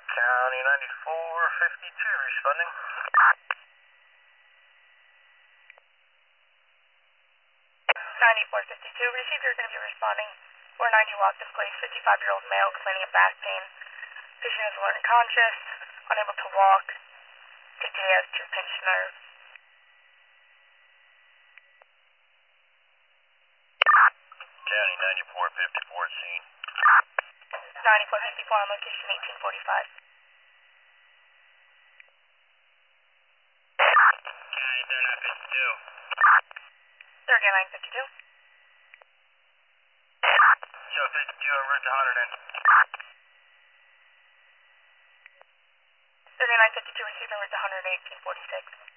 County 9452 responding. 9452, receiver going to be responding. 490 walk displaced, 55-year-old male complaining of back pain. Patient is alert and conscious, unable to walk. CT has 2 pinched nerves. County 9454 scene. 9454 on location 1845. County 3952. 3952. Show 52 en route to Hunterdon. 3952 receiver with 11846.